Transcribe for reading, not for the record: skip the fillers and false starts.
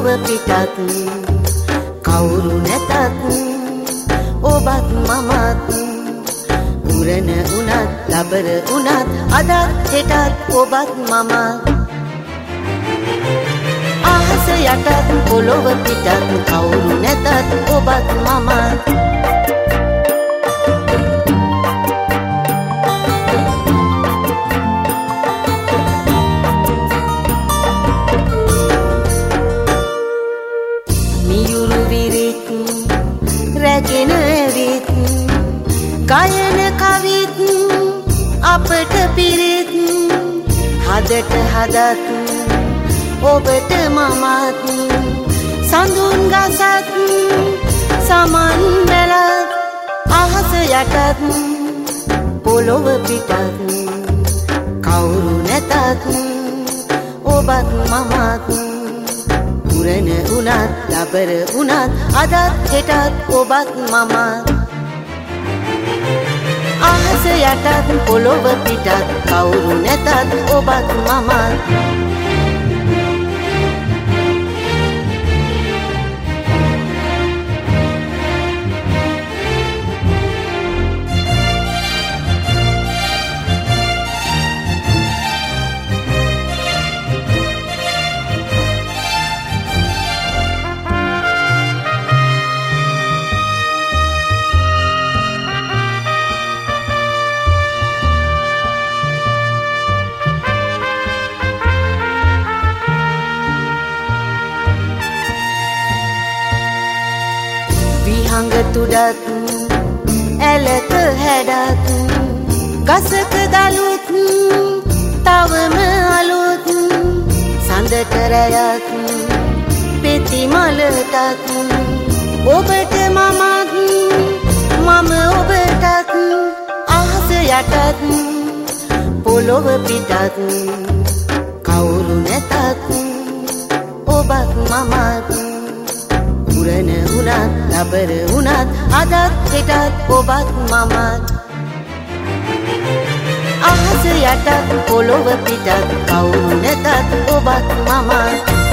පිටත් කවුරු නැතත් ඔබත් මමත් උරණ උනත් ලබර උනත් අදත් හෙටත් ඔබත් මමත් අහස යටත් පොළොව පිටත් කවුරු නැතත් ඔබත් මමත් රැගෙන ඇවිත් ගයන කවිත් අපට පිරිත් හදට හදත් ඔබට මමත් සඳුන් ගසත් සමන් වැලත් අහස යටත් පොළොව පිටත් කවුරු නැතත් ඔබත් මමත් උරණ උනත් ලබර උනත් අදත් හෙටත් ඔබත් මමත් අහස යටත් පොළොව පිටත් කවුරු නැතත් ඔබත් මමත් විහඟ තුඩත් ඇලක හැඩත් ගසක දලුත් තවම අලුත් සඳට රැයත් පෙති මලටත් ඔබට මමත් මම ඔබටත් අහස යටත් පොළොව පිටත් කවුරු නැතත් ඔබත් මමත් උරණ උනත් ලබර උනත් අදත් හෙටත් ඔබත් මමත් අහස යටත් පොළොව පිටත් කවුරු නැතත් ඔබත් මමත්